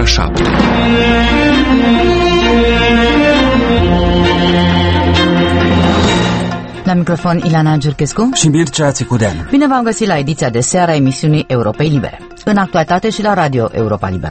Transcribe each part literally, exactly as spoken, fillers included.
șapte. La microfon Ileana Giurchescu și Mircea Țicudean. Bine v-am găsit la ediția de seară a emisiunii Europei Libere. În actualitate și la Radio Europa Liberă.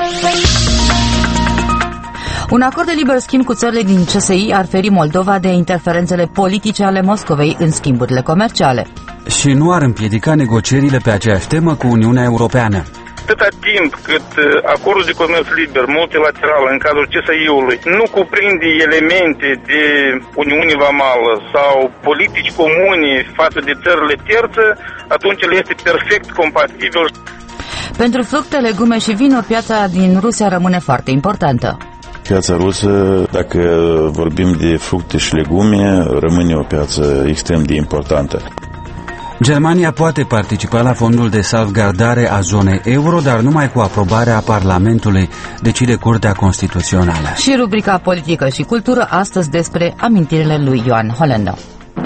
Un acord de liber schimb cu țările din C S I ar feri Moldova de interferențele politice ale Moscovei în schimburile comerciale. Și nu ar împiedica negocierile pe aceeași temă cu Uniunea Europeană. Atâta timp cât acordul de comerț liber multilateral în cadrul C S I-ului nu cuprinde elemente de Uniune Vamală sau politici comune față de țările terțe, atunci el este perfect compatibil. Pentru fructe, legume și vinuri, piața din Rusia rămâne foarte importantă. Piața rusă, dacă vorbim de fructe și legume, rămâne o piață extrem de importantă. Germania poate participa la fondul de salvgardare a zonei euro, dar numai cu aprobarea Parlamentului, decide Curtea Constituțională. Și rubrica politică și cultură astăzi despre amintirile lui Ioan Holenda.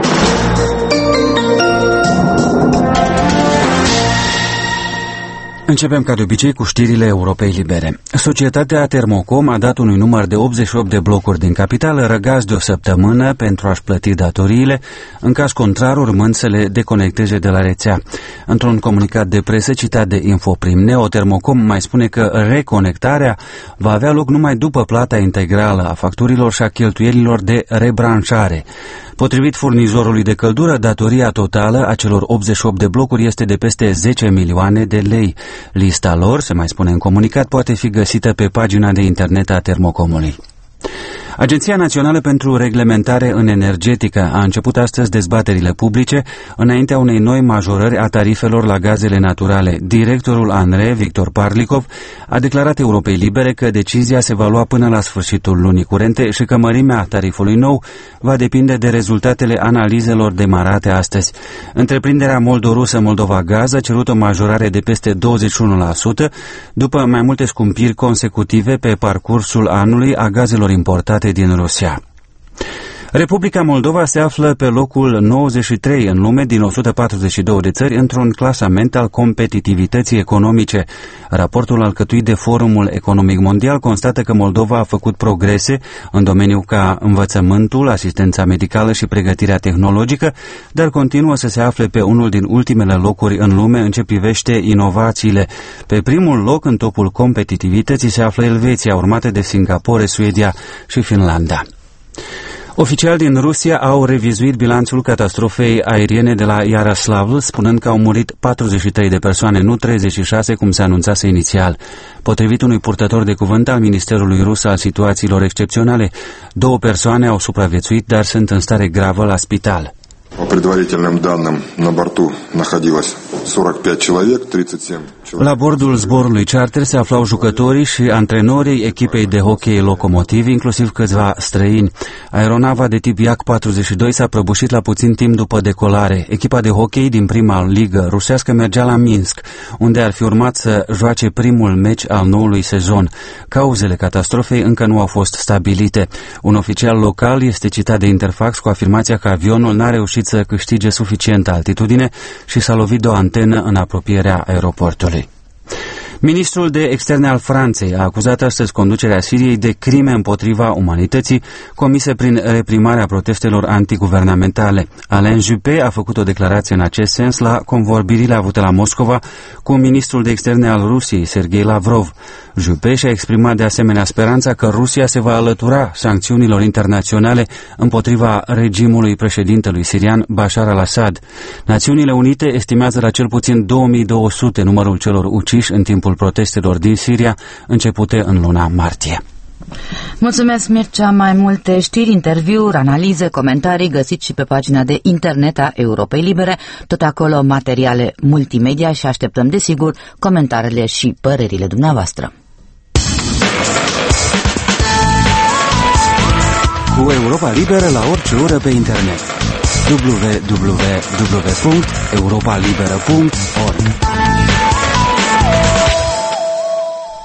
Începem ca de obicei cu știrile Europei Libere. Societatea Termocom a dat unui număr de optzeci și opt de blocuri din capitală răgaz de o săptămână pentru a-și plăti datoriile, în caz contrar urmând să le deconecteze de la rețea. Într-un comunicat de presă citat de Infoprim, Neo Termocom mai spune că reconectarea va avea loc numai după plata integrală a facturilor și a cheltuielilor de rebranșare. Potrivit furnizorului de căldură, datoria totală a celor optzeci și opt de blocuri este de peste zece milioane de lei. Lista lor, se mai spune în comunicat, poate fi găsită pe pagina de internet a Termocomului. Agenția Națională pentru Reglementare în Energetică a început astăzi dezbaterile publice înaintea unei noi majorări a tarifelor la gazele naturale. Directorul ANRE, Victor Parlikov, a declarat Europei Libere că decizia se va lua până la sfârșitul lunii curente și că mărimea tarifului nou va depinde de rezultatele analizelor demarate astăzi. Întreprinderea moldorusă Moldova Gaz a cerut o majorare de peste douăzeci și unu la sută după mai multe scumpiri consecutive pe parcursul anului a gazelor importate din Rusia. Republica Moldova se află pe locul nouăzeci și trei în lume din o sută patruzeci și două de țări într-un clasament al competitivității economice. Raportul alcătuit de Forumul Economic Mondial constată că Moldova a făcut progrese în domeniul ca învățământul, asistența medicală și pregătirea tehnologică, dar continuă să se afle pe unul din ultimele locuri în lume în ce privește inovațiile. Pe primul loc în topul competitivității se află Elveția, urmată de Singapore, Suedia și Finlanda. Oficiali din Rusia au revizuit bilanțul catastrofei aeriene de la Yaroslavl, spunând că au murit patruzeci și trei de persoane, nu treizeci și șase, cum se anunțase inițial. Potrivit unui purtător de cuvânt al Ministerului Rus al Situațiilor Excepționale, două persoane au supraviețuit, dar sunt în stare gravă la spital. По предварительным данным, на борту находилось сорок пять человек, тридцать семь человек. La bordul zborului charter se aflau jucătorii și antrenorii echipei de hockey Lokomotiv, inclusiv câțiva străini. Aeronava de tip Yak patruzeci și doi s-a prăbușit la puțin timp după decolare. Echipa de hockey din prima ligă rusească mergea la Minsk, unde ar fi urmat să joace primul meci al noului sezon. Cauzele catastrofei încă nu au fost stabilite. Un oficial local este citat de Interfax cu afirmația că avionul n-a reușit să câștige suficientă altitudine și s-a lovit de o antenă în apropierea aeroportului. Ministrul de Externe al Franței a acuzat astăzi conducerea Siriei de crime împotriva umanității comise prin reprimarea protestelor antiguvernamentale. Alain Juppé a făcut o declarație în acest sens la convorbirile avute la Moscova cu ministrul de Externe al Rusiei, Sergei Lavrov. Juppé și-a exprimat de asemenea speranța că Rusia se va alătura sancțiunilor internaționale împotriva regimului președintelui sirian Bashar al-Assad. Națiunile Unite estimează la cel puțin două mii două sute numărul celor uciși în timpul protestelor din Siria, începute în luna martie. Mulțumesc, Mircea. Mai multe știri, interviuri, analize, comentarii găsiți și pe pagina de internet a Europei Libere, tot acolo materiale multimedia și așteptăm, desigur, comentariile și părerile dumneavoastră. Cu Europa Liberă la orice oră pe internet. w w w punct europa liberă punct org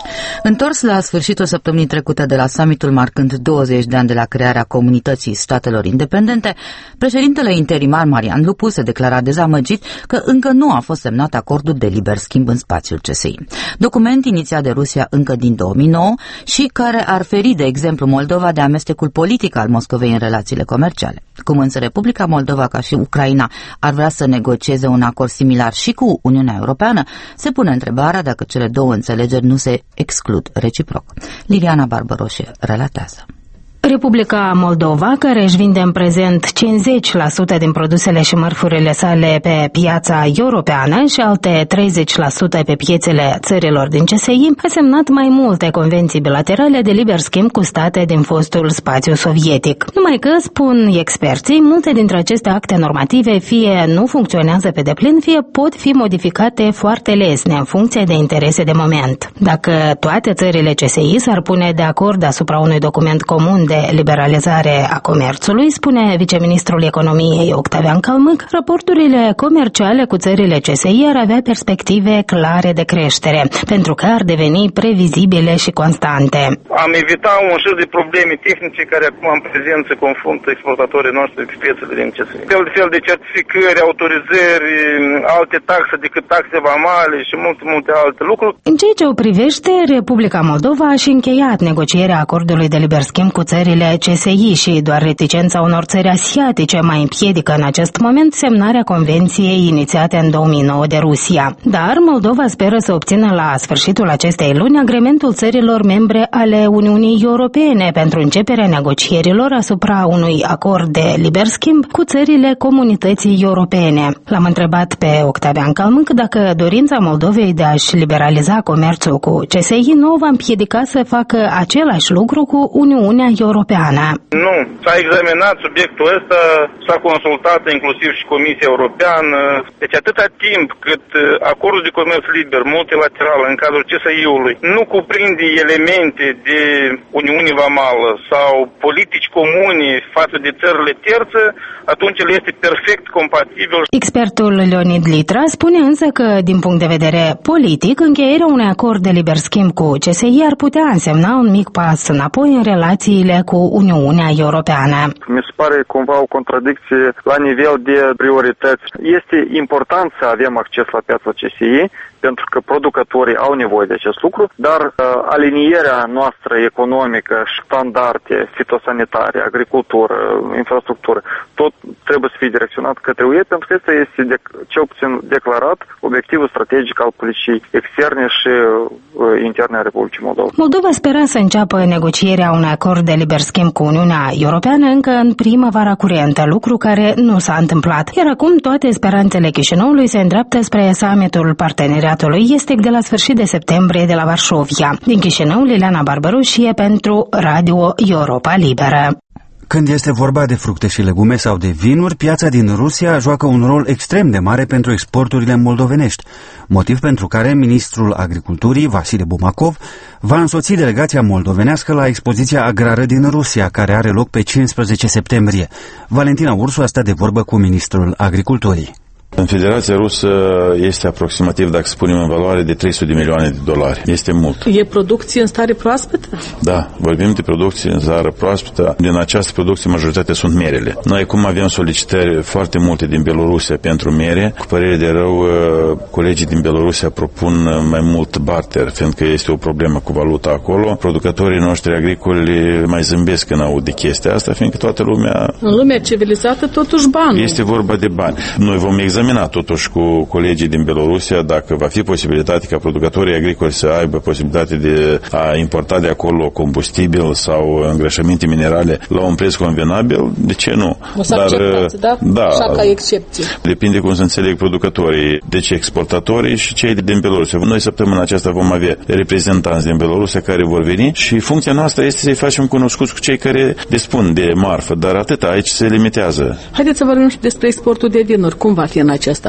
Întors la sfârșitul săptămânii trecute de la summitul marcând douăzeci de ani de la crearea Comunității Statelor Independente, președintele interimar Marian Lupu se declara dezamăgit că încă nu a fost semnat acordul de liber schimb în spațiul C S I. Document inițiat de Rusia încă din două mii nouă și care ar feri, de exemplu, Moldova de amestecul politic al Moscovei în relațiile comerciale. Cum însă Republica Moldova, ca și Ucraina, ar vrea să negocieze un acord similar și cu Uniunea Europeană, se pune întrebarea dacă cele două înțelegeri nu se exclud reciproc. Liliana Barbaroșe relatează. Republica Moldova, care își vinde în prezent cincizeci la sută din produsele și mărfurile sale pe piața europeană și alte treizeci la sută pe piețele țărilor din C S I, a semnat mai multe convenții bilaterale de liber schimb cu state din fostul spațiu sovietic. Numai că, spun experții, multe dintre aceste acte normative fie nu funcționează pe deplin, fie pot fi modificate foarte lesne în funcție de interese de moment. Dacă toate țările C S I s-ar pune de acord asupra unui document comun de liberalizare a comerțului, spune viceministrul economiei Octavian Calmâc, raporturile comerciale cu țările C S I ar avea perspective clare de creștere, pentru că ar deveni previzibile și constante. Am evitat un șir de probleme tehnice care acum în prezent se confruntă exportatorii noștri pe piețele din C S I. Fel de fel de certificări, autorizări, alte taxe decât taxe vamale și multe, multe alte lucruri. În ceea ce o privește, Republica Moldova a și încheiat negocierea acordului de liber schimb cu țările C S I și doar reticența unor țări asiatice mai împiedică în acest moment semnarea convenției inițiate în două mii nouă de Rusia. Dar Moldova speră să obțină la sfârșitul acestei luni agreementul țărilor membre ale Uniunii Europene pentru începerea negocierilor asupra unui acord de liber schimb cu țările Comunității Europene. L-am întrebat pe Octavian Calmâc dacă dorința Moldovei de a-și liberaliza comerțul cu C S I nu va împiedica să facă același lucru cu Uniunea Europeană. Nu, s-a examinat subiectul ăsta, s-a consultat inclusiv și Comisia Europeană. Deci atâta timp cât acordul de comerț liber multilateral în cadrul C S I-ului nu cuprinde elemente de Uniune Vamală sau politici comune față de țările terțe, atunci el este perfect compatibil. Expertul Leonid Litra spune însă că, din punct de vedere politic, încheierea unui acord de liber schimb cu C S I ar putea însemna un mic pas înapoi în relațiile cu Uniunea Europeană. Mi se pare cumva o contradicție la nivel de priorități. Este important să avem acces la piața C S I, pentru că producătorii au nevoie de acest lucru, dar uh, alinierea noastră economică, standarde fitosanitare, agricultură, infrastructură, tot trebuie să fie direcționat către U E, pentru că este, este de, cel puțin declarat obiectivul strategic al politicii externe și uh, interne a Republicii Moldova. Moldova spera să înceapă negocierea unui acord de liber schimb cu Uniunea Europeană încă în primăvara curentă, lucru care nu s-a întâmplat. Iar acum toate speranțele Chișinăului se îndreaptă spre summitul parteneriatului estic de la sfârșit de septembrie de la Varșovia. Din Chișinău, Liliana Barbaroșie pentru Radio Europa Liberă. Când este vorba de fructe și legume sau de vinuri, piața din Rusia joacă un rol extrem de mare pentru exporturile moldovenești, motiv pentru care ministrul agriculturii, Vasile Bumakov, va însoți delegația moldovenească la expoziția agrară din Rusia, care are loc pe cincisprezece septembrie. Valentina Ursu a stat de vorbă cu ministrul agriculturii. În Federația Rusă este aproximativ, dacă spunem în valoare, de trei sute de milioane de dolari. Este mult. E producție în stare proaspătă? Da, vorbim de producție în stare proaspătă. Din această producție, majoritatea sunt merele. Noi acum avem solicitări foarte multe din Belorusia pentru mere. Cu părere de rău, colegii din Belorusia propun mai mult barter, fiindcă este o problemă cu valuta acolo. Producătorii noștri agricoli mai zâmbesc când aud de chestia asta, fiindcă toată lumea... În lumea civilizată, totuși bani. Este vorba de bani. Noi vom examina totuși cu colegii din Belorusia dacă va fi posibilitate ca producătorii agricoli să aibă posibilitate de a importa de acolo combustibil sau îngrășăminte minerale la un preț convenabil, de ce nu? O să acceptați, da? Da. Așa ca excepție. Depinde cum se înțeleg producătorii, deci exportatorii și cei din Belorusia. Noi săptămâna aceasta vom avea reprezentanți din Belorusia care vor veni și funcția noastră este să-i facem cunoscuți cu cei care dispun de marfă, dar atât, aici se limitează. Haideți să vorbim și despre exportul de vinuri. Cum va fi în acest an?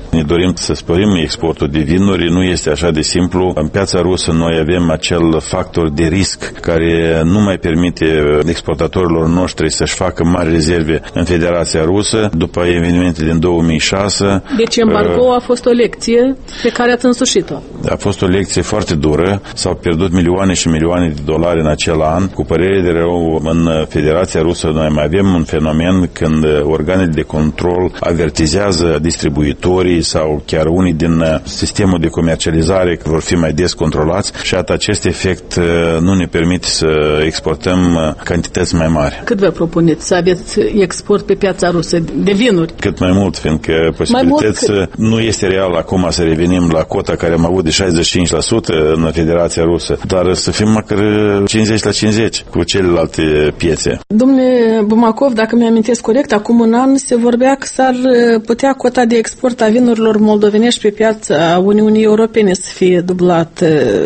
Ne dorim să sporim exportul de vinuri, nu este așa de simplu. În piața rusă noi avem acel factor de risc care nu mai permite exportatorilor noștri să-și facă mari rezerve în Federația Rusă după evenimentele din două mii șase. Deci embargo uh, a fost o lecție pe care ați însușit-o. A fost o lecție foarte dură. S-au pierdut milioane și milioane de dolari în acel an. Cu părere de rău, în Federația Rusă noi mai avem un fenomen când organele de control avertizează distribuitorii sau chiar unii din sistemul de comercializare că vor fi mai des controlați și atât acest efect nu ne permite să exportăm cantități mai mari. Cât vă propuneți să aveți export pe piața rusă de vinuri? Cât mai mult, fiindcă posibilități nu este real acum să revenim la cota care am avut de șaizeci și cinci la sută în Federația Rusă, dar să fim măcar cincizeci la cincizeci cu celelalte piețe. Domnule Bumacov, dacă mi-amintesc corect, acum un an se vorbea că s-ar putea cota de export a vinurilor moldovenești pe piața Uniunii Europene să fie dublat.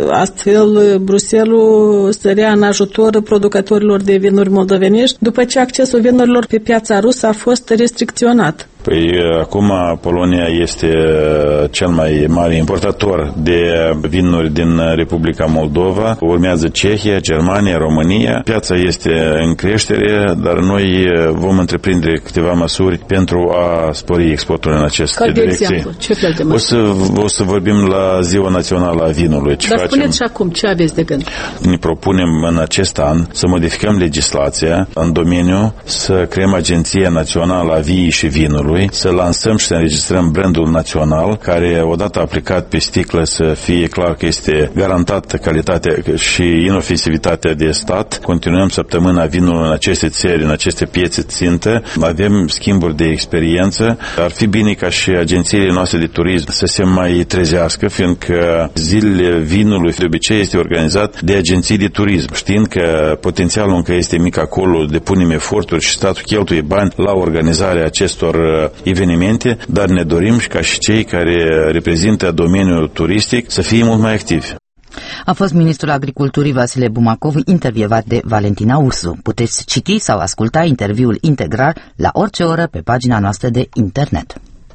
Astfel, Bruxelles sărea în ajutor producătorilor de vinuri moldovenești după ce accesul vinurilor pe piața rusă a fost restricționat. Păi acum Polonia este cel mai mare importator de vinuri din Republica Moldova. Urmează Cehia, Germania, România. Piața este în creștere, dar noi vom întreprinde câteva măsuri pentru a spori exportul în aceste direcții. Exemplu, ce fel de măsuri? O să, o să vorbim la Ziua Națională a Vinului. Ce dar facem? spuneți și acum, ce aveți de gând? Ne propunem în acest an să modificăm legislația în domeniu, să creăm Agenția Națională a Viii și Vinului, să lansăm și să înregistrăm brandul național, care odată aplicat pe sticlă să fie clar că este garantată calitatea și inofensivitatea de stat. Continuăm săptămâna vinului în aceste țări, în aceste piețe țintă. Avem schimburi de experiență. Ar fi bine ca și agențiile noastre de turism să se mai trezească, fiindcă zilele vinului de obicei este organizat de agenții de turism. Știind că potențialul încă este mic acolo, depunem eforturi și statul cheltuie bani la organizarea acestor evenimente, dar ne dorim și ca și cei care reprezintă domeniul turistic să fie mult mai activi. A fost ministrul agriculturii Vasile Bumacov, intervievat de Valentina Ursu. Puteți citi sau asculta interviul integral la orice oră pe pagina noastră de internet.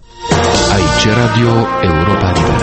Aici Radio Europa Liberă.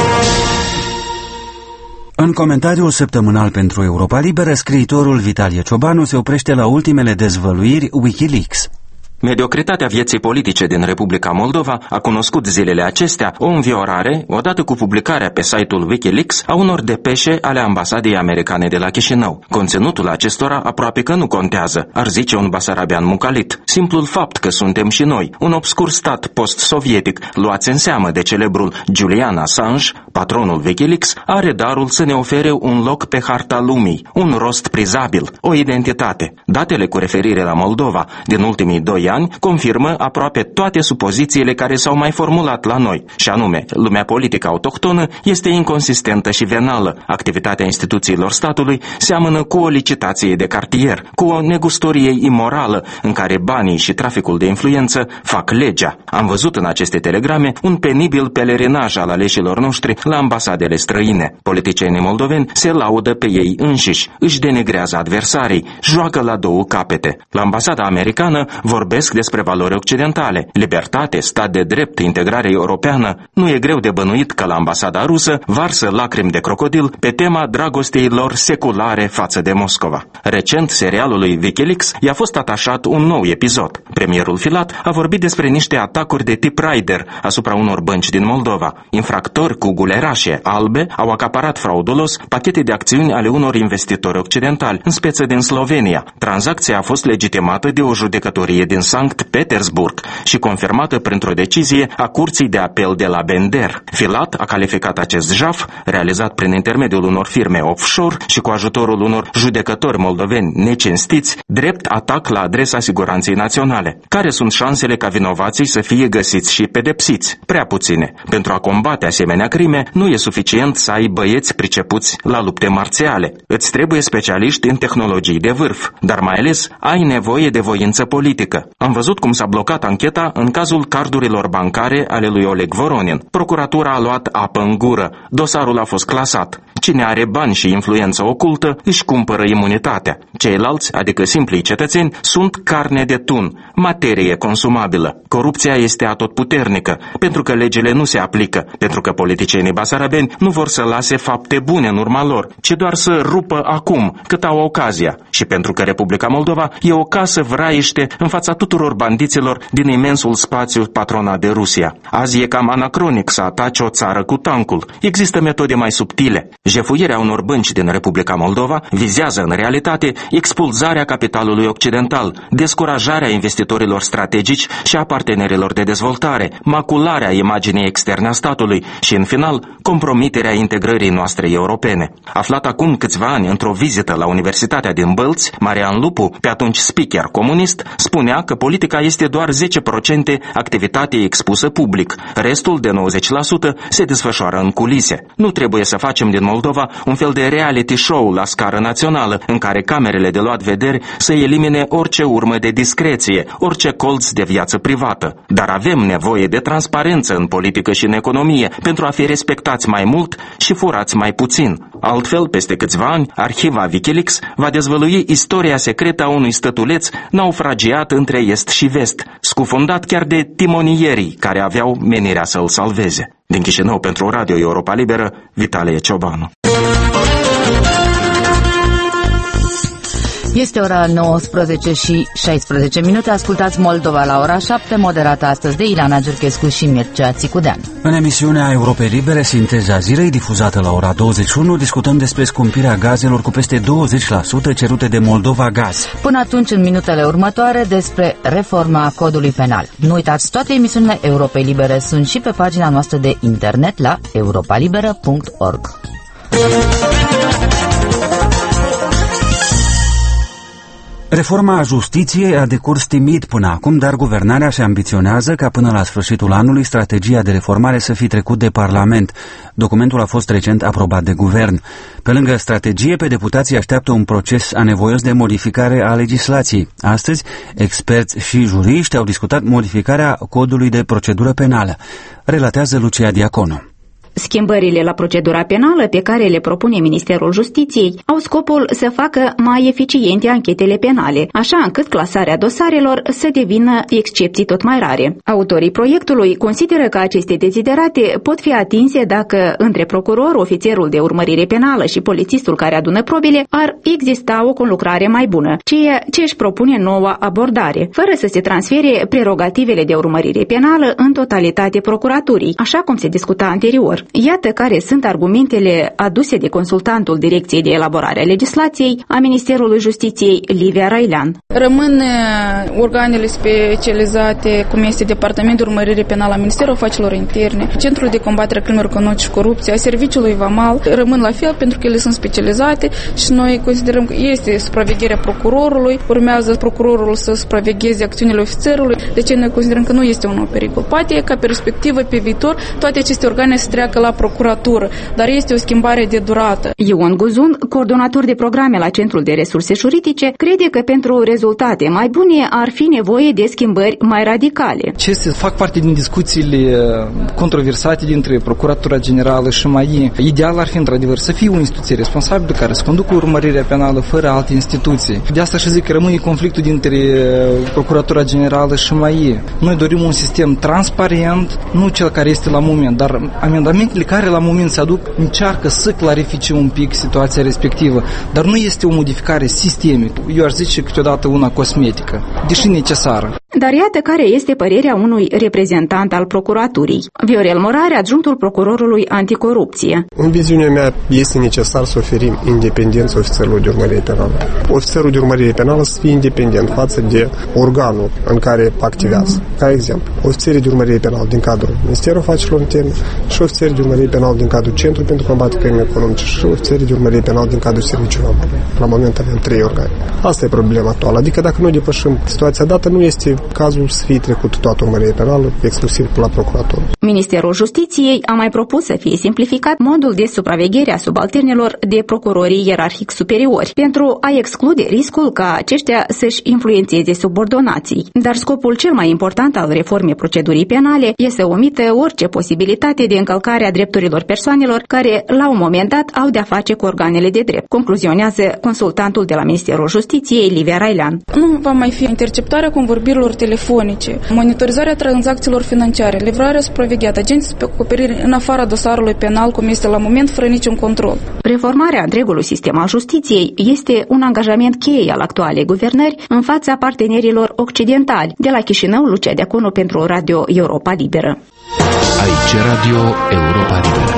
În comentariul săptămânal pentru Europa Liberă, scriitorul Vitalie Ciobanu se oprește la ultimele dezvăluiri Wikileaks. Mediocritatea vieții politice din Republica Moldova a cunoscut zilele acestea o înviorare odată cu publicarea pe site-ul Wikileaks a unor depeșe ale ambasadei americane de la Chișinău. Conținutul acestora aproape că nu contează, ar zice un basarabean mucalit. Simplul fapt că suntem și noi, un obscur stat post-sovietic, luați în seamă de celebrul Julian Assange, patronul Wikileaks, are darul să ne ofere un loc pe harta lumii, un rost prizabil, o identitate. Datele cu referire la Moldova din ultimii doi ani confirmă aproape toate supozițiile care s-au mai formulat la noi, și anume, lumea politică autohtonă este inconsistentă și venală, activitatea instituțiilor statului seamănă cu o licitație de cartier, cu o negustorie imorală în care banii și traficul de influență fac legea. Am văzut în aceste telegrame un penibil pelerinaj al aleșilor noștri la ambasadele străine. Politicienii moldoveni se laudă pe ei înșiși, își denegrează adversarii, joacă la două capete. La ambasada americană vorbesc despre valori occidentale, libertate, stat de drept, integrare europeană. Nu e greu de bănuit că la ambasada rusă varsă lacrimi de crocodil pe tema dragostei lor seculare față de Moscova. Recent, serialului Wikileaks i-a fost atașat un nou episod. Premierul Filat a vorbit despre niște atacuri de tip Raider asupra unor bănci din Moldova. Infractori cu gulerașe albe au acaparat fraudulos pachete de acțiuni ale unor investitori occidentali, în speță din Slovenia. Tranzacția a fost legitimată de o judecătorie din Sankt Petersburg și confirmată printr-o decizie a Curții de Apel de la Bender. Filat a calificat acest jaf, realizat prin intermediul unor firme offshore și cu ajutorul unor judecători moldoveni necinstiți, drept atac la adresa siguranței naționale. Care sunt șansele ca vinovații să fie găsiți și pedepsiți? Prea puține. Pentru a combate asemenea crime, nu e suficient să ai băieți pricepuți la lupte marțiale. Îți trebuie specialiști în tehnologii de vârf, dar mai ales ai nevoie de voință politică. Am văzut cum s-a blocat ancheta în cazul cardurilor bancare ale lui Oleg Voronin. Procuratura a luat apă în gură. Dosarul a fost clasat. cine are bani și influență ocultă își cumpără imunitatea. Ceilalți, adică simplii cetățeni, sunt carne de tun, materie consumabilă. Corupția este atotputernică, pentru că legile nu se aplică, pentru că politicienii basarabeni nu vor să lase fapte bune în urma lor, ci doar să rupă acum, cât au ocazia. Și pentru că Republica Moldova e o casă vraiște în fața tuturor bandiților din imensul spațiu patronat de Rusia. Azi e cam anacronic să ataci o țară cu tancul. Există metode mai subtile. Jefuirea unor bănci din Republica Moldova vizează în realitate expulzarea capitalului occidental, descurajarea investitorilor strategici și a partenerilor de dezvoltare, macularea imaginii externe a statului și, în final, compromiterea integrării noastre europene. Aflat acum câțiva ani într-o vizită la Universitatea din Bălți, Marian Lupu, pe atunci speaker comunist, spunea că politica este doar zece la sută activitate expusă public. Restul de nouăzeci la sută se desfășoară în culise. Nu trebuie să facem din Moldova un fel de reality show la scară națională, în care camerele de luat vederi să elimine orice urmă de discreție, orice colț de viață privată. Dar avem nevoie de transparență în politică și în economie pentru a fi respectați mai mult și furați mai puțin. Altfel, peste câțiva ani, arhiva Wikileaks va dezvălui istoria secretă a unui stătuleț naufragiat între est și vest, scufundat chiar de timonierii care aveau menirea să îl salveze. Din Chișinău pentru Radio Europa Liberă, Vitalie Ciobanu. Este ora nouăsprezece și șaisprezece minute. Ascultați Moldova la ora șapte, moderată astăzi de Ilana Giurchescu și Mircea Țicudean. În emisiunea Europei Libere, Sinteza zilei, difuzată la ora douăzeci și unu, discutăm despre scumpirea gazelor cu peste douăzeci la sută cerute de Moldova Gaz. Până atunci, în minutele următoare, despre reforma codului penal. Nu uitați, toate emisiunile Europei Libere sunt și pe pagina noastră de internet la europalibera punct org. Reforma justiției a decurs timid până acum, dar guvernarea se ambiționează ca până la sfârșitul anului strategia de reformare să fi trecut de Parlament. Documentul a fost recent aprobat de guvern. Pe lângă strategie, pe deputații așteaptă un proces anevoios de modificare a legislației. Astăzi, experți și juriști au discutat modificarea codului de procedură penală. Relatează Lucia Diaconu. Schimbările la procedura penală pe care le propune Ministerul Justiției au scopul să facă mai eficiente anchetele penale, așa încât clasarea dosarelor să devină excepții tot mai rare. Autorii proiectului consideră că aceste deziderate pot fi atinse dacă între procuror, ofițerul de urmărire penală și polițistul care adună probele ar exista o conlucrare mai bună, ceea ce își propune noua abordare, fără să se transfere prerogativele de urmărire penală în totalitate procuraturii, așa cum se discuta anterior. Iată care sunt argumentele aduse de consultantul Direcției de Elaborare a Legislației a Ministerului Justiției, Livia Railean. Rămân organele specializate, cum este Departamentul Urmărire Penală a Ministerului Afacerilor Interne, Centrul de Combatere a Crimelor Economice și Corupție, a Serviciului Vamal, rămân la fel pentru că ele sunt specializate și noi considerăm că este supravegherea procurorului, urmează procurorul să supravegheze acțiunile ofițerului, de ce noi considerăm că nu este un pericol. Poate ca perspectivă pe viitor toate aceste organe să treacă la procuratură, dar este o schimbare de durată. Ion Guzun, coordonator de programe la Centrul de Resurse Juridice, crede că pentru rezultate mai bune ar fi nevoie de schimbări mai radicale. Acestea fac parte din discuțiile controversate dintre Procuratura Generală și M A I. Ideal ar fi într-adevăr să fie o instituție responsabilă care să conducă urmărirea penală fără alte instituții. De asta și zic că rămâne conflictul dintre Procuratura Generală și M A I. Noi dorim un sistem transparent, nu cel care este la moment, dar amendamentele care la moment se aduc încearcă să clarifice un pic situația respectivă, dar nu este o modificare sistemică. Eu aș zice câteodată una cosmetică, deși necesară. Dar iată care este părerea unui reprezentant al procuraturii. Viorel Morare, adjunctul procurorului anticorupție. În viziunea mea este necesar să oferim independență ofițerului de urmărire penală. Ofițerul de urmărire penală să fie independent față de organul în care activează. Ca exemplu, ofițerii de urmărire penală din cadrul Ministerului Afacerilor Interne și ofițerii de urmărire penală din cadrul Centrului pentru Combaterea Crimei Economice și ofițerii de urmărire penală din cadrul Serviciului Vamal. La moment avem trei organe. Asta e problema actuală. Adică dacă nu depășim situația dată, nu este cazul să fie trecut toată urmărirea penală, exclusiv la procurator. Ministerul Justiției a mai propus să fie simplificat modul de supraveghere a subalternilor de procurorii ierarhic superiori, pentru a exclude riscul ca aceștia să-și influențeze subordonații. Dar scopul cel mai important al reformei procedurii penale este să omite orice posibilitate de încălcare a drepturilor persoanelor care, la un moment dat, au de-a face cu organele de drept, concluzionează consultantul de la Ministerul Justiției, Livia Railean. Nu va mai fi interceptarea convorbirilor telefonice, monitorizarea tranzacțiilor financiare, livrarea supravegheată, agenții pe acoperire în afara dosarului penal cum este la moment, fără niciun control. Reformarea întregului sistem al justiției este un angajament cheie al actualei guvernări în fața partenerilor occidentali. De la Chișinău, Lucia Deaconu pentru Radio Europa Liberă. Aici Radio Europa Liberă.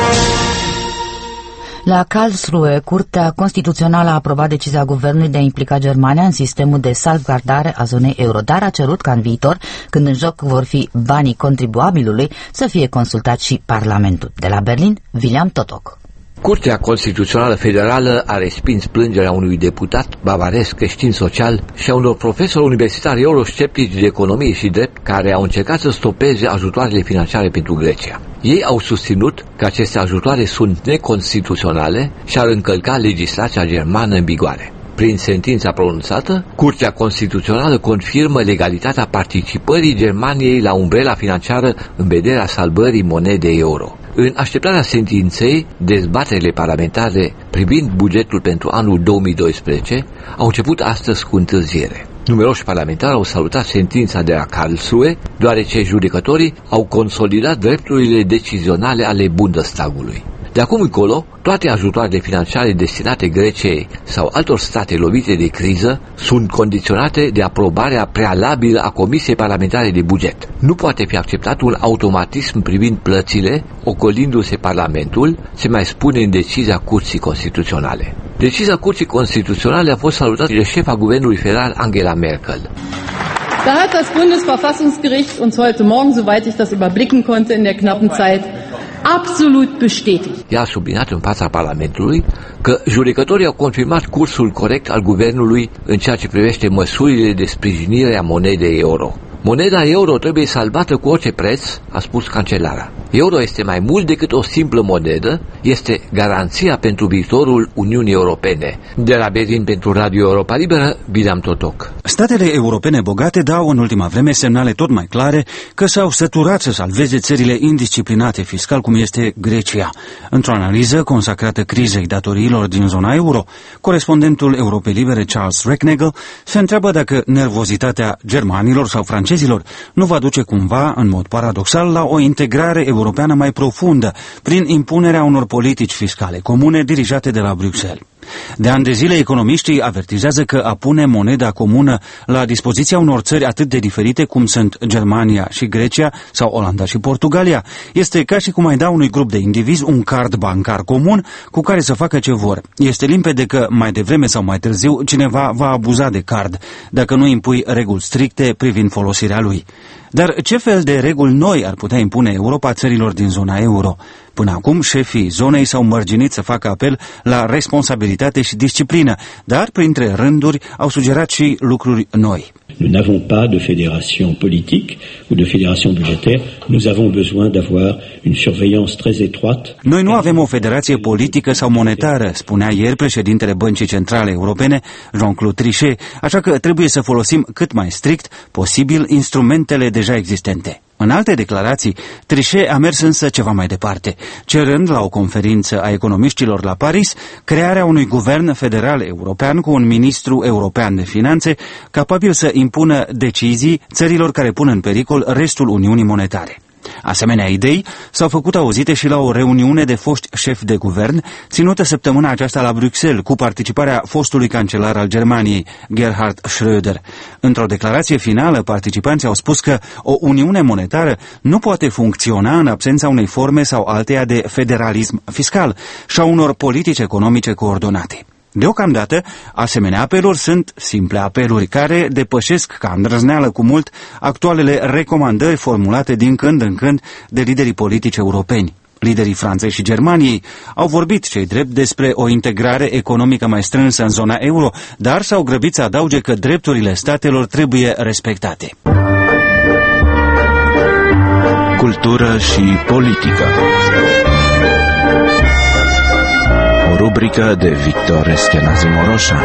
La Karlsruhe, Curtea Constituțională a aprobat decizia guvernului de a implica Germania în sistemul de salvgardare a zonei euro, dar a cerut ca în viitor, când în joc vor fi banii contribuabilului, să fie consultat și Parlamentul. De la Berlin, William Totok. Curtea Constituțională Federală a respins plângerea unui deputat bavarez creștin-social și a unor profesori universitari eurosceptici de economie și drept care au încercat să stopeze ajutoarele financiare pentru Grecia. Ei au susținut că aceste ajutoare sunt neconstituționale și ar încălca legislația germană în vigoare. Prin sentința pronunțată, Curtea Constituțională confirmă legalitatea participării Germaniei la umbrela financiară în vederea salvării monedei euro. În așteptarea sentinței, dezbaterile parlamentare privind bugetul pentru anul două mii doisprezece au început astăzi cu întârziere. Numeroși parlamentari au salutat sentința de la Karlsruhe, deoarece judecătorii au consolidat drepturile decizionale ale Bundestagului. De acum încolo, toate ajutoarele financiare destinate Greciei sau altor state lovite de criză sunt condiționate de aprobarea prealabilă a Comisiei Parlamentare de Buget. Nu poate fi acceptat un automatism privind plățile, ocolindu-se Parlamentul, se mai spune în decizia Curții Constituționale. Decizia Curții Constituționale a fost salutată de șefa Guvernului Federal Angela Merkel. Da hat das Bundesverfassungsgericht uns heute Morgen, soweit ich das überblicken konnte in der knappen Zeit, absolut bestätigt. Ea a subliniat în fața Parlamentului că judecătorii au confirmat cursul corect al guvernului în ceea ce privește măsurile de sprijinire a monedei euro. Moneda euro trebuie salvată cu orice preț, a spus cancelara. Euro este mai mult decât o simplă monedă, este garanția pentru viitorul Uniunii Europene. De la Berlin pentru Radio Europa Liberă, William Totok. Statele europene bogate dau în ultima vreme semnale tot mai clare că s-au săturat să salveze țările indisciplinate fiscal, cum este Grecia. Într-o analiză consacrată crizei datoriilor din zona euro, corespondentul Europei Libere Charles Recknagel se întreabă dacă nervozitatea germanilor sau francezilor nu va duce cumva, în mod paradoxal, la o integrare europeană mai profundă prin impunerea unor politici fiscale comune dirijate de la Bruxelles. De ani de zile, economiștii avertizează că a pune moneda comună la dispoziția unor țări atât de diferite cum sunt Germania și Grecia sau Olanda și Portugalia este ca și cum ai da unui grup de indivizi un card bancar comun cu care să facă ce vor. Este limpede că mai devreme sau mai târziu cineva va abuza de card dacă nu impui reguli stricte privind folosirea lui. Dar ce fel de reguli noi ar putea impune Europa țărilor din zona euro? Până acum, șefii zonei s-au mărginit să facă apel la responsabilitate și disciplină, dar, printre rânduri, au sugerat și lucruri noi. Nous n'avons pas de fédération politique ou de fédération budgétaire. Nous avons besoin d'avoir une surveillance très étroite. Noi nu avem o federație politică sau monetară, spunea ieri președintele Băncii Centrale Europene, Jean-Claude Trichet, așa că trebuie să folosim cât mai strict posibil instrumentele deja existente. În alte declarații, Trichet a mers însă ceva mai departe, cerând la o conferință a economiștilor la Paris crearea unui guvern federal european cu un ministru european de finanțe capabil să impună decizii țărilor care pun în pericol restul Uniunii Monetare. Asemenea idei s-au făcut auzite și la o reuniune de foști șefi de guvern ținută săptămâna aceasta la Bruxelles cu participarea fostului cancelar al Germaniei, Gerhard Schröder. Într-o declarație finală, participanții au spus că o uniune monetară nu poate funcționa în absența unei forme sau alteia de federalism fiscal și a unor politici economice coordonate. Deocamdată, asemenea apeluri sunt simple apeluri care depășesc ca îndrăzneală cu mult actualele recomandări formulate din când în când de liderii politici europeni. Liderii Franței și Germaniei au vorbit, cei drept, despre o integrare economică mai strânsă în zona euro, dar s-au grăbit să adauge că drepturile statelor trebuie respectate. Cultură și politică. O rubrică de Victor Eschenazi Moroșa.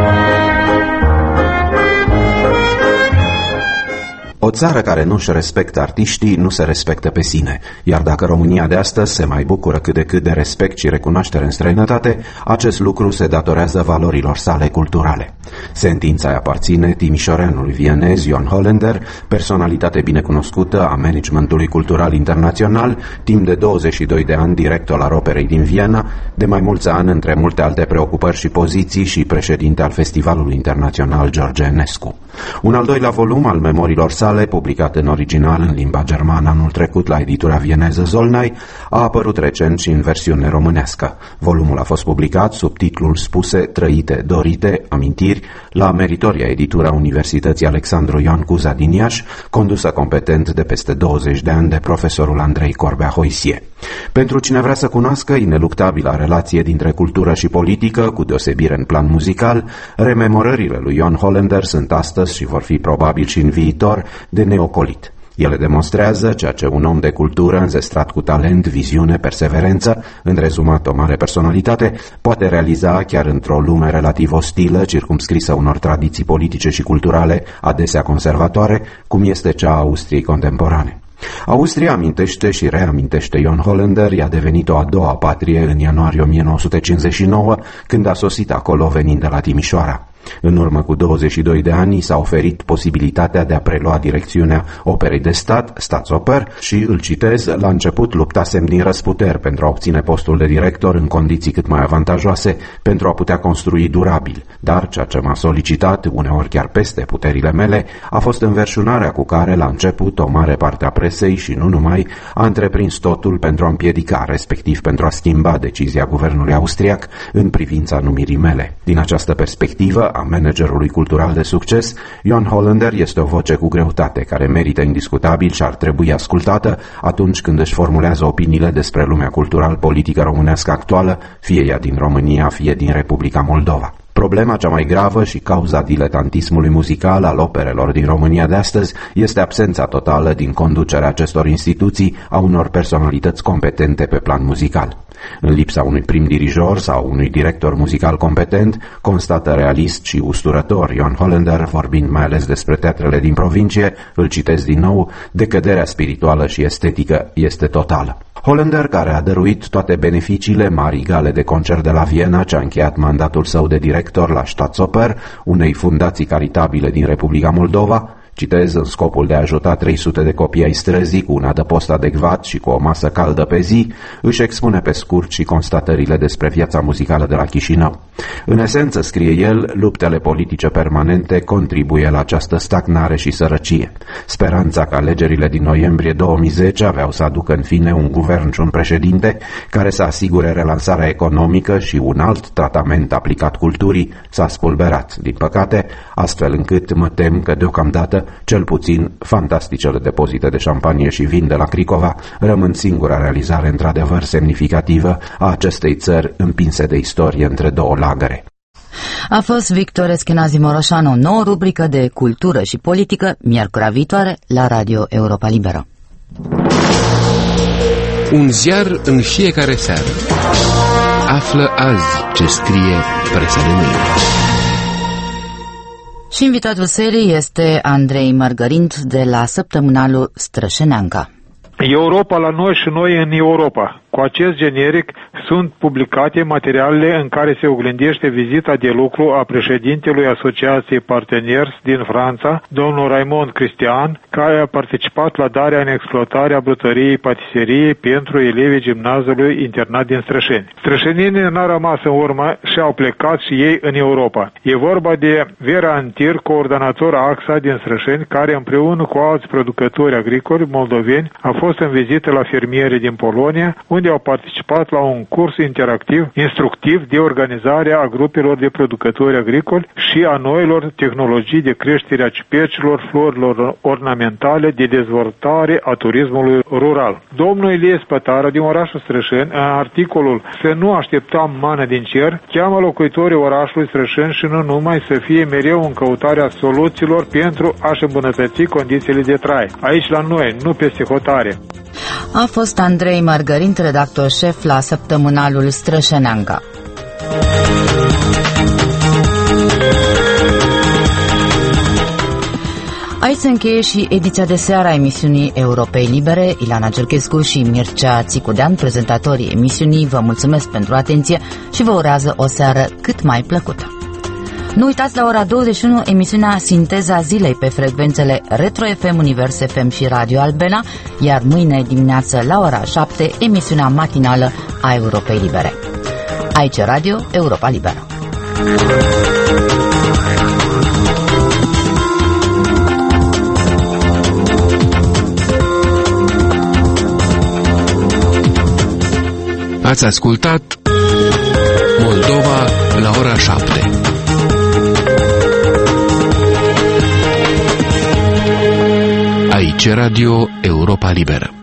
O țară care nu-și respectă artiștii nu se respectă pe sine, iar dacă România de astăzi se mai bucură cât de cât de respect și recunoaștere în străinătate, acest lucru se datorează valorilor sale culturale. Sentința îi aparține timișoreanului vienez Ion Hollander, personalitate binecunoscută a managementului cultural internațional, timp de douăzeci și doi de ani director al Operei din Viena, de mai mulți ani între multe alte preocupări și poziții și președinte al Festivalului Internațional George Enescu. Un al doilea volum al memoriilor sale, publicat în original în limba germană anul trecut la editura vieneză Zolnay, a apărut recent și în versiune românească. Volumul a fost publicat sub titlul Spuse, trăite, dorite, amintiri, la meritoria editura Universității Alexandru Ioan Cuza din Iași, condusă competent de peste douăzeci de ani de profesorul Andrei Corbea-Hoisie. Pentru cine vrea să cunoască ineluctabila relație dintre cultură și politică, cu deosebire în plan muzical, rememorările lui Ion Hollander sunt astăzi și vor fi probabil și în viitor de neocolit. Ele demonstrează ceea ce un om de cultură înzestrat cu talent, viziune, perseverență, în rezumat o mare personalitate, poate realiza chiar într-o lume relativ ostilă, circumscrisă unor tradiții politice și culturale adesea conservatoare, cum este cea a Austriei contemporane. Austria amintește și reamintește Ion Hollander, i-a devenit o a doua patrie în ianuarie o mie nouă sute cincizeci și nouă, când a sosit acolo venind de la Timișoara. În urmă cu douăzeci și doi de ani s-a oferit posibilitatea de a prelua direcțiunea Operei de Stat, Staatsoper, și, îl citez, la început luptasem din răsputeri pentru a obține postul de director în condiții cât mai avantajoase pentru a putea construi durabil, dar ceea ce m-a solicitat, uneori chiar peste puterile mele, a fost înverșunarea cu care, la început, o mare parte a presei și nu numai, a întreprins totul pentru a împiedica, respectiv pentru a schimba decizia guvernului austriac în privința numirii mele. Din această perspectivă, a managerului cultural de succes, Ion Hollander este o voce cu greutate, care merită indiscutabil și ar trebui ascultată atunci când își formulează opiniile despre lumea cultural-politică românească actuală, fie ea din România, fie din Republica Moldova. Problema cea mai gravă și cauza diletantismului muzical al operelor din România de astăzi este absența totală din conducerea acestor instituții a unor personalități competente pe plan muzical. În lipsa unui prim dirijor sau unui director muzical competent, constată realist și usturător Ion Hollander, vorbind mai ales despre teatrele din provincie, îl citesc din nou, decăderea spirituală și estetică este totală. Hollander, care a dăruit toate beneficiile Marii Gale de concert de la Viena, ce a încheiat mandatul său de director la Staatsoper, unei fundații caritabile din Republica Moldova, citez, în scopul de a ajuta trei sute de copii ai străzii cu un adăpost adecvat și cu o masă caldă pe zi, își expune pe scurt și constatările despre viața muzicală de la Chișinău. În esență, scrie el, luptele politice permanente contribuie la această stagnare și sărăcie. Speranța că alegerile din noiembrie două mii zece aveau să aducă în fine un guvern și un președinte care să asigure relansarea economică și un alt tratament aplicat culturii s-a spulberat, din păcate, astfel încât mă tem că deocamdată cel puțin fantasticele depozite de șampanie și vin de la Cricova rămân singura realizare într-adevăr semnificativă a acestei țări împinse de istorie între două lagăre. A fost Victor Eschenazi Moroșan, o nouă rubrică de cultură și politică, miercurea viitoare, la Radio Europa Liberă. Un ziar în fiecare seară. Află azi ce scrie presa de mâine. Și invitatul serii este Andrei Mărgărind de la săptămânalul Strășeneanca. Europa la noi și noi în Europa. Cu acest generic sunt publicate materialele în care se oglindește vizita de lucru a președintelui Asociației Parteners din Franța, domnul Raymond Cristian, care a participat la darea în exploatare a brutăriei patiseriei pentru elevii gimnaziului internat din Strășeni. Strășenii n-au rămas în urmă și au plecat și ei în Europa. E vorba de Vera Antir, coordonator A X A din Strășeni, care împreună cu alți producători agricoli moldoveni a fost fost în vizită la fermieri din Polonia, unde au participat la un curs interactiv, instructiv de organizare a grupelor de producători agricoli și a noilor tehnologii de creștere a ciupercilor, florilor ornamentale, de dezvoltare a turismului rural. Domnul Ilie Spătară din orașul Strășeni, în articolul "Să nu așteptăm mană din cer", cheamă locuitorii orașului Strășeni și nu numai să fie mereu în căutarea soluțiilor pentru a-și îmbunătăți condițiile de trai. Aici la noi, nu peste hotare. A fost Andrei Margărint, redactor șef la săptămânalul Strășeneanca. Aici se încheie și ediția de seară a emisiunii Europei Libere. Ilana Cerchescu și Mircea Țicudean, prezentatorii emisiunii, vă mulțumesc pentru atenție și vă urează o seară cât mai plăcută. Nu uitați la ora douăzeci și unu emisiunea Sinteza Zilei pe frecvențele Retro F M, Univers F M și Radio Albena, iar mâine dimineață la ora șapte emisiunea matinală a Europei Libere. Aici Radio Europa Liberă. Ați ascultat Moldova la ora șapte. Aici Radio Europa Liberă.